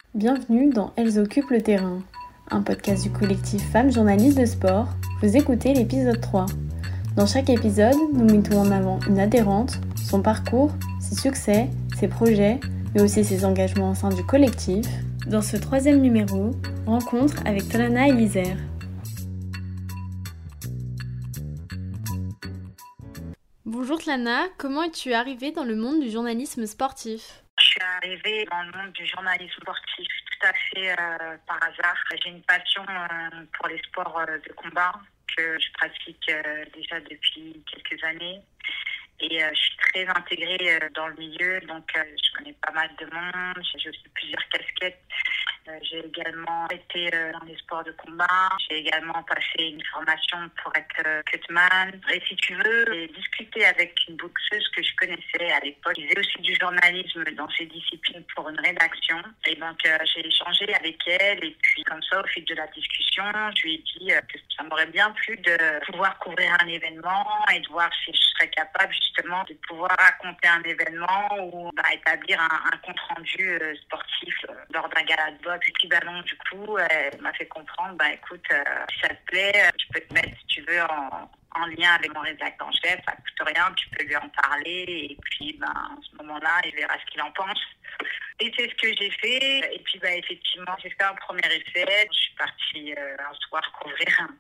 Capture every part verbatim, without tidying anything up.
Bienvenue dans Elles occupent le terrain, un podcast du collectif Femmes journalistes de sport. Vous écoutez l'épisode trois. Dans chaque épisode, nous mettons en avant une adhérente, son parcours, ses succès, ses projets, mais aussi ses engagements au sein du collectif. Dans ce troisième numéro, rencontre avec Talana Eliezer. Bonjour Tlana, comment es-tu arrivée dans le monde du journalisme sportif ? Je suis arrivée dans le monde du journalisme sportif tout à fait euh, par hasard. J'ai une passion euh, pour les sports euh, de combat que je pratique euh, déjà depuis quelques années. Et euh, je suis très intégrée euh, dans le milieu, donc euh, je connais pas mal de monde, j'ai aussi plusieurs casquettes. Euh, j'ai également été euh, dans les sports de combat, j'ai également passé une formation pour être euh, cutman. Et si tu veux, j'ai discuté avec une boxeuse que je connaissais à l'époque, qui faisait aussi du journalisme dans ces disciplines pour une rédaction. Et donc euh, j'ai échangé avec elle et puis comme ça, au fil de la discussion, je lui ai dit euh, que ça m'aurait bien plu de pouvoir couvrir un événement et de voir si je serais capable justement de pouvoir raconter un événement ou bah, établir un, un compte-rendu euh, sportif euh, lors d'un gala de boxe équivalent. Du coup, euh, elle m'a fait comprendre, bah écoute, euh, si ça te plaît, euh, je peux te mettre, si tu veux, en, en lien avec mon rédacteur en chef, ça coûte rien, tu peux lui en parler et puis ben, à ce moment-là, il verra ce qu'il en pense. Et c'est ce que j'ai fait. Et puis bah, effectivement, j'ai fait un premier essai. Je suis partie euh, un soir couvrir un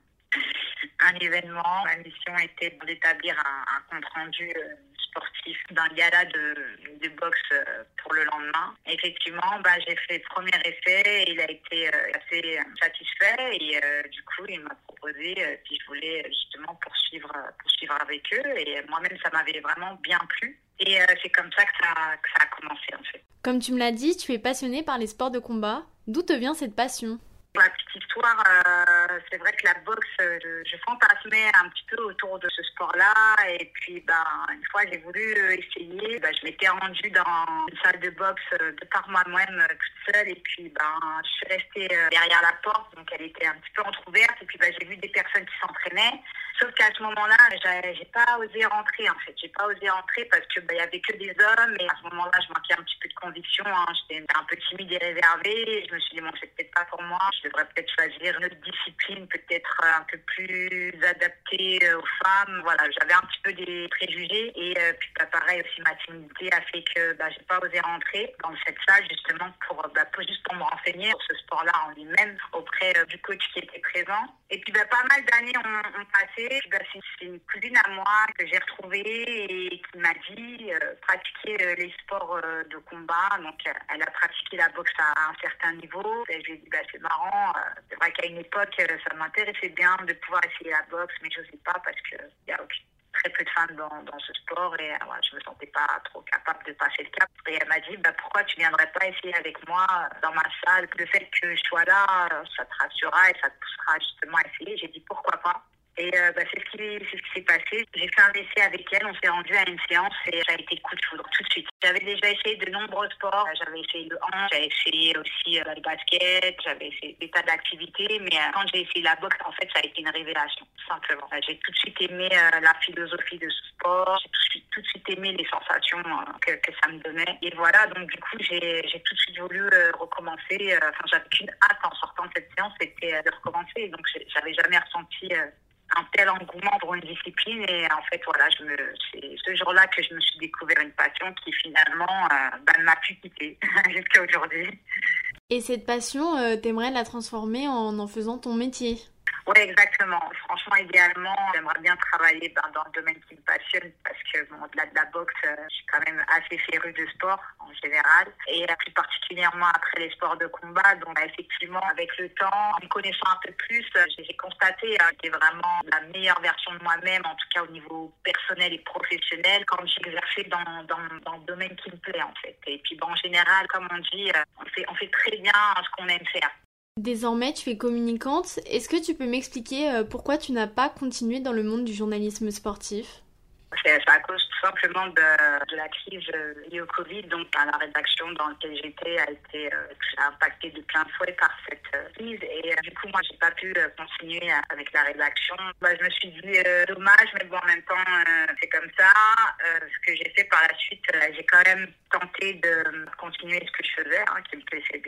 un événement. Ma mission était d'établir un, un compte-rendu euh, sportif d'un gala de, de boxe euh, pour le lendemain. Effectivement, bah, j'ai fait le premier essai et il a été euh, assez euh, satisfait et euh, du coup, il m'a proposé euh, si je voulais justement poursuivre, euh, poursuivre avec eux et moi-même, ça m'avait vraiment bien plu. Et euh, c'est comme ça que ça, que ça a commencé en fait. Comme tu me l'as dit, tu es passionnée par les sports de combat. D'où te vient cette passion ? Pour la petite histoire, euh, c'est vrai que la boxe, je, je fantasmais un petit peu autour de ce sport-là. Et puis, ben, une fois, j'ai voulu essayer. Ben, je m'étais rendue dans une salle de boxe euh, de par moi-même, euh, toute seule. Et puis, ben, je suis restée euh, derrière la porte. Donc, elle était un petit peu entrouverte. Et puis, ben, j'ai vu des personnes qui s'entraînaient. Sauf qu'à ce moment-là, j'ai, j'ai pas osé rentrer, en fait. J'ai pas osé rentrer parce que ben, y avait que des hommes. Et à ce moment-là, je manquais un petit peu de conviction. Hein. J'étais un peu timide et réservée. Et je me suis dit, bon, c'est peut-être pas pour moi. Je devrais peut-être choisir une autre discipline, peut-être un peu plus adaptée aux femmes. Voilà, j'avais un petit peu des préjugés. Et euh, puis, bah, pareil, aussi, ma timidité a fait que bah, j'ai pas osé rentrer dans cette salle, justement, pour, bah, pour juste pour me renseigner sur ce sport-là en lui-même, auprès euh, du coach qui était présent. Et puis, bah, pas mal d'années ont, ont passé. Puis, bah, c'est, c'est une cousine à moi que j'ai retrouvée et qui m'a dit euh, pratiquer euh, les sports euh, de combat. Donc, euh, elle a pratiqué la boxe à un certain niveau. Et je lui ai dit, bah, c'est marrant. Euh, c'est vrai qu'à une époque, euh, ça m'intéressait bien de pouvoir essayer la boxe, mais je n'osais pas parce qu'il y a aucune très peu de femmes dans, dans ce sport et euh, ouais, je me sentais pas trop capable de passer le cap. Et elle m'a dit, bah, pourquoi tu viendrais pas essayer avec moi dans ma salle? Le fait que je sois là, ça te rassurera et ça te poussera justement à essayer. J'ai dit, pourquoi pas? Et euh, bah, c'est, ce qui, c'est ce qui s'est passé. J'ai fait un essai avec elle, on s'est rendu à une séance et j'ai été coup de foudre tout de suite. J'avais déjà essayé de nombreux sports. J'avais essayé le hand, j'avais essayé aussi euh, le basket, j'avais essayé des tas d'activités. Mais euh, quand j'ai essayé la boxe, en fait, ça a été une révélation, tout simplement. Euh, j'ai tout de suite aimé euh, la philosophie de ce sport. J'ai tout de suite, tout de suite aimé les sensations euh, que, que ça me donnait. Et voilà, donc du coup, j'ai, j'ai tout de suite voulu euh, recommencer. Enfin, j'avais qu'une hâte en sortant de cette séance, c'était euh, de recommencer. Donc, j'avais jamais ressenti... Euh, un tel engouement pour une discipline et en fait voilà je me c'est ce jour-là que je me suis découvert une passion qui finalement euh, bah, ne m'a plus quittée jusqu'à aujourd'hui. Et cette passion, euh, t'aimerais la transformer en en faisant ton métier ? Oui, exactement. Franchement, idéalement, j'aimerais bien travailler ben, dans le domaine qui me passionne parce que, bon, au-delà de la boxe, euh, je suis quand même assez férue de sport en général et euh, plus particulièrement après les sports de combat. Donc, bah, effectivement, avec le temps, en me connaissant un peu plus, euh, j'ai, j'ai constaté hein, que c'est vraiment la meilleure version de moi-même, en tout cas au niveau personnel et professionnel, quand j'exerçais dans, dans, dans le domaine qui me plaît, en fait. Et puis, bon, en général, comme on dit, euh, on fait, on fait très bien ce qu'on aime faire. Désormais, tu es communicante. Est-ce que tu peux m'expliquer euh, pourquoi tu n'as pas continué dans le monde du journalisme sportif ? C'est à cause tout simplement de, de la crise liée au Covid. Donc, la rédaction dans laquelle j'étais a été euh, impactée de plein fouet par cette euh, crise. Et euh, du coup, moi, j'ai pas pu euh, continuer avec la rédaction. Bah, je me suis dit euh, dommage, mais bon, en même temps, euh, c'est comme ça. Euh, ce que j'ai fait par la suite, euh, j'ai quand même tenté de continuer ce que je faisais, hein, qui me plaisait bien.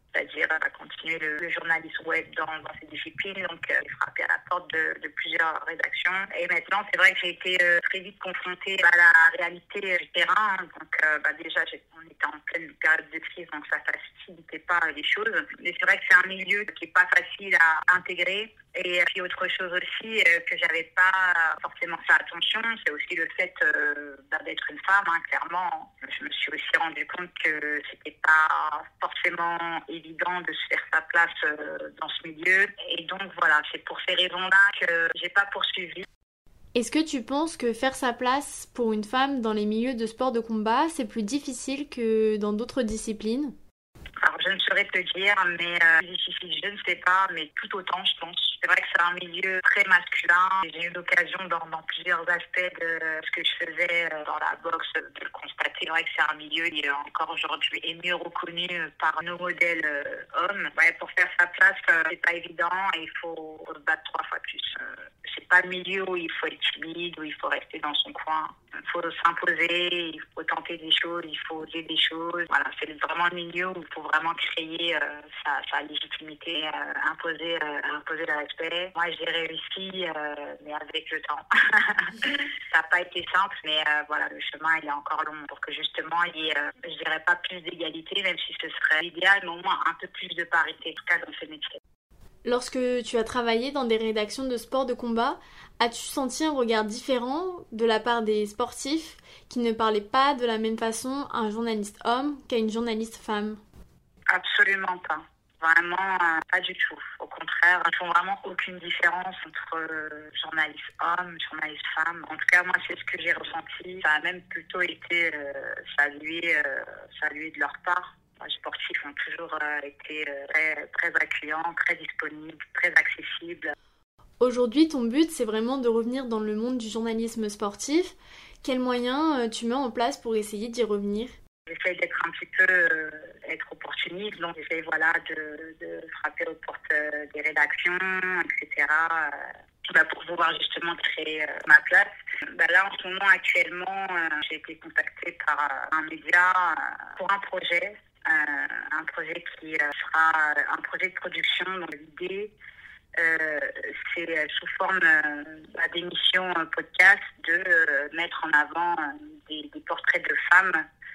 c'est-à-dire euh, continuer le, le journalisme web dans, dans ces disciplines. Donc, euh, j'ai frappé à la porte de, de plusieurs rédactions. Et maintenant, c'est vrai que j'ai été euh, très vite confrontée à la réalité euh, du terrain. Donc, euh, bah, déjà, j'ai, on était en pleine période de crise, donc ça facilitait pas les choses. Mais c'est vrai que c'est un milieu qui est pas facile à intégrer. Et puis autre chose aussi euh, que j'avais pas forcément fait attention, c'est aussi le fait euh, d'être une femme. Hein, clairement, je me suis aussi rendu compte que c'était pas forcément évident de se faire sa place euh, dans ce milieu. Et donc voilà, c'est pour ces raisons-là que j'ai pas poursuivi. Est-ce que tu penses que faire sa place pour une femme dans les milieux de sport de combat, c'est plus difficile que dans d'autres disciplines ? Alors, je ne saurais te dire, mais euh, difficile, je ne sais pas, mais tout autant, je pense. C'est vrai que c'est un milieu très masculin. J'ai eu l'occasion dans, dans plusieurs aspects de ce que je faisais dans la boxe de le constater. C'est vrai que c'est un milieu qui est encore aujourd'hui est mieux reconnu par nos modèles euh, hommes. Ouais, pour faire sa place, euh, c'est pas évident et il faut se battre trois fois plus. Euh, c'est pas le milieu où il faut être timide, où il faut rester dans son coin. Il faut s'imposer, il faut tenter des choses, il faut oser des choses. Voilà, c'est vraiment le milieu où il faut vraiment créer euh, sa, sa légitimité, euh, imposer, euh, imposer le respect. Moi, j'ai réussi, euh, mais avec le temps. Ça n'a pas été simple, mais euh, voilà, le chemin, il est encore long pour que justement, il y ait, euh, je dirais pas plus d'égalité, même si ce serait l'idéal, mais au moins un peu plus de parité, en tout cas dans ce métier. Lorsque tu as travaillé dans des rédactions de sport de combat, as-tu senti un regard différent de la part des sportifs qui ne parlaient pas de la même façon à un journaliste homme qu'à une journaliste femme ? Absolument pas. Vraiment, euh, pas du tout. Au contraire, ils ne font vraiment aucune différence entre euh, journaliste homme, journaliste femme. En tout cas, moi, c'est ce que j'ai ressenti. Ça a même plutôt été euh, salué, euh, salué de leur part. Les sportifs ont toujours euh, été euh, très, très accueillants, très disponibles, très accessibles. Aujourd'hui, ton but, c'est vraiment de revenir dans le monde du journalisme sportif. Quels moyens euh, tu mets en place pour essayer d'y revenir ? J'essaie d'être un petit peu euh, être opportuniste, donc j'essaie voilà, de, de frapper aux portes euh, des rédactions, et cetera, euh, bah, pour pouvoir justement créer euh, ma place. Bah, là, en ce moment, actuellement, euh, j'ai été contactée par euh, un média euh, pour un projet. Euh, un projet qui euh, sera un projet de production dont l'idée euh, c'est euh, sous forme euh, d'émissions euh, podcast de euh, mettre en avant euh, des, des portraits de femmes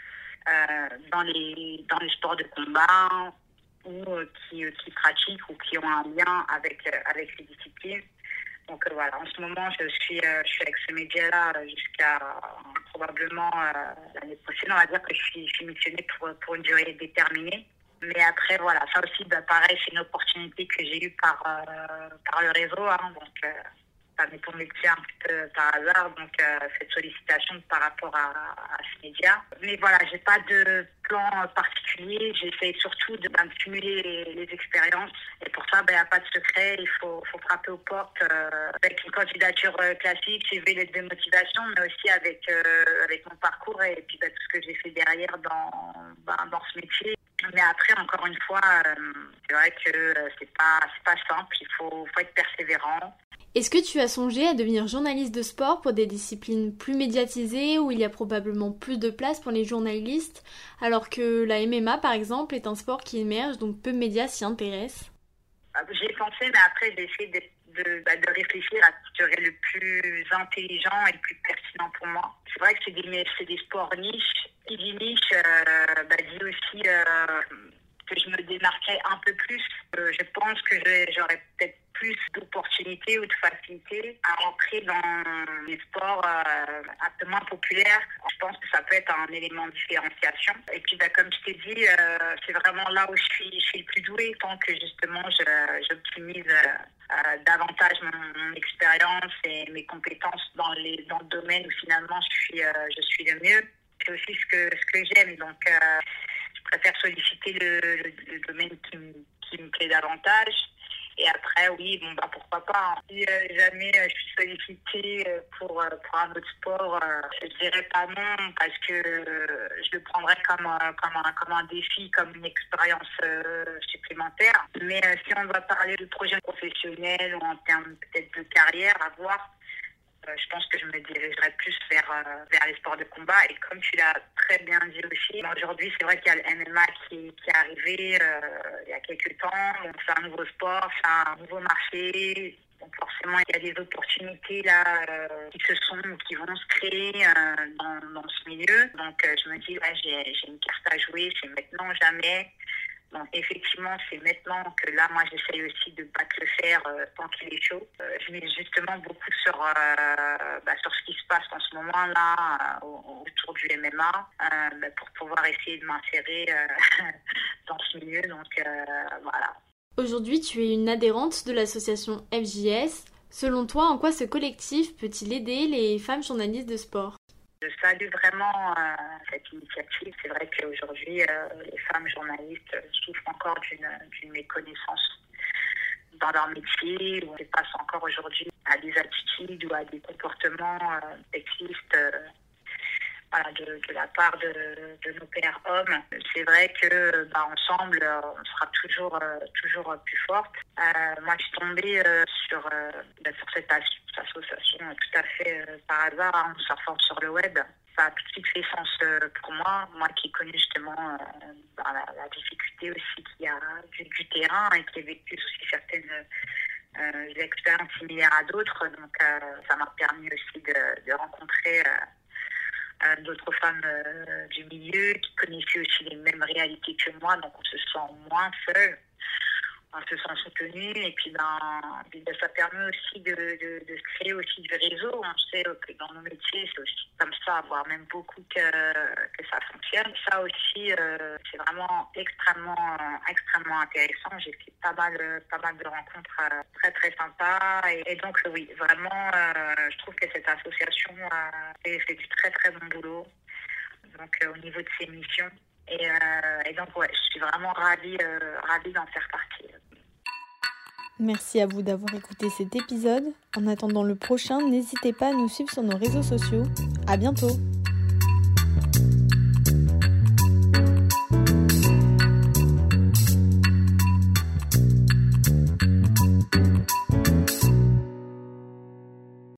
euh, dans les dans les sports de combat ou euh, qui, qui pratiquent ou qui ont un lien avec euh, avec ces disciplines. Donc euh, voilà, en ce moment, je suis, euh, je suis avec ce média-là jusqu'à euh, probablement euh, l'année prochaine. On va dire que je suis, je suis missionnée pour, pour une durée déterminée. Mais après, voilà, ça aussi, bah, pareil, c'est une opportunité que j'ai eue par, euh, par le réseau. Hein, donc, euh, ça m'est tombé dessus un petit peu par hasard. Donc, euh, cette sollicitation par rapport à, à ce média. Mais voilà, j'ai pas de plan particulier. J'essaie surtout de bah, cumuler les, les expériences. Et pour ça, il bah, n'y a pas de secret. Il faut, faut frapper aux portes euh, avec une candidature euh, classique, C V, lettre de motivation, mais aussi avec, euh, avec mon parcours et puis bah, tout ce que j'ai fait derrière dans, bah, dans ce métier. Mais après, encore une fois, euh, c'est vrai que euh, c'est pas, c'est pas simple. Il faut, faut être persévérant. Est-ce que tu as songé à devenir journaliste de sport pour des disciplines plus médiatisées où il y a probablement plus de place pour les journalistes, alors que la M M A, par exemple, est un sport qui émerge, donc peu de médias s'y intéressent ? J'y ai pensé, mais après, j'ai essayé de, de, bah, de réfléchir à ce qui serait le plus intelligent et le plus pertinent pour moi. C'est vrai que c'est des, c'est des sports niches. Qui dit niche, euh, bah, dit aussi euh, que je me démarquais un peu plus. Euh, je pense que j'aurais peut-être plus d'opportunités ou de facilité à rentrer dans les sports euh, un peu moins populaires. Je pense que ça peut être un élément de différenciation. Et puis, bah, comme je t'ai dit, euh, c'est vraiment là où je suis, je suis le plus douée, tant que justement je, j'optimise euh, davantage mon, mon expérience et mes compétences dans, les, dans le domaine où finalement je suis, euh, je suis le mieux. C'est aussi ce que, ce que j'aime. Donc, euh, je préfère solliciter le, le, le domaine qui, me- qui me plaît davantage. Et après, oui, bon, bah, pourquoi pas. Hein. Si euh, jamais euh, je suis sollicitée euh, pour, euh, pour un autre sport, euh, je dirais pas non parce que euh, je le prendrais comme, euh, comme, un, comme un défi, comme une expérience euh, supplémentaire. Mais euh, si on va parler de projet professionnel ou en termes peut-être de carrière, à voir, Euh, je pense que je me dirigerai plus vers, euh, vers les sports de combat. Et comme tu l'as très bien dit aussi, aujourd'hui, c'est vrai qu'il y a le M M A qui, qui est arrivé euh, il y a quelques temps. Donc, c'est un nouveau sport, c'est un nouveau marché. Donc, forcément, il y a des opportunités là euh, qui se sont, qui vont se créer euh, dans, dans ce milieu. Donc, euh, je me dis, ouais, j'ai, j'ai une carte à jouer, c'est maintenant, jamais. Donc, effectivement, c'est maintenant que là, moi, j'essaye aussi de battre le fer euh, tant qu'il est chaud. Euh, je mets justement beaucoup sur, euh, bah, sur ce qui se passe en ce moment-là euh, autour du M M A euh, bah, pour pouvoir essayer de m'insérer euh, dans ce milieu. Donc, euh, voilà. Aujourd'hui, tu es une adhérente de l'association F J S. Selon toi, en quoi ce collectif peut-il aider les femmes journalistes de sport ? Je salue vraiment euh, cette initiative. C'est vrai qu'aujourd'hui, euh, les femmes journalistes souffrent encore d'une, d'une méconnaissance dans leur métier, où on passe encore aujourd'hui à des attitudes ou à des comportements euh, sexistes euh, voilà, de, de la part de, de nos pères hommes. C'est vrai que bah, ensemble, euh, on sera toujours, euh, toujours plus forte. Euh, moi, je suis tombée euh, sur, euh, bah, sur cette association tout à fait euh, par hasard, hein, en surfant sur le web. Ça a tout de suite fait sens euh, pour moi, moi qui connais justement euh, bah, la, la difficulté aussi qu'il y a du, du terrain et qui ai vécu aussi certaines euh, expériences similaires à d'autres. Donc, euh, ça m'a permis aussi de, de rencontrer euh, euh, d'autres femmes euh, du milieu qui connaissaient aussi les mêmes réalités que moi. Donc, on se sent moins seul. On se sent soutenu et puis ben, ben, ça permet aussi de, de, de créer aussi du réseau. On sait que dans nos métiers, c'est aussi comme ça, voire même beaucoup que, que ça fonctionne. Ça aussi, euh, c'est vraiment extrêmement, extrêmement intéressant. J'ai fait pas mal, pas mal de rencontres euh, très très sympas et, et donc oui, vraiment, euh, je trouve que cette association euh, fait, fait du très très bon boulot. Donc euh, au niveau de ses missions. Et, euh, et donc, ouais, je suis vraiment ravie, euh, ravie d'en faire partie. Merci à vous d'avoir écouté cet épisode. En attendant le prochain, n'hésitez pas à nous suivre sur nos réseaux sociaux. À bientôt!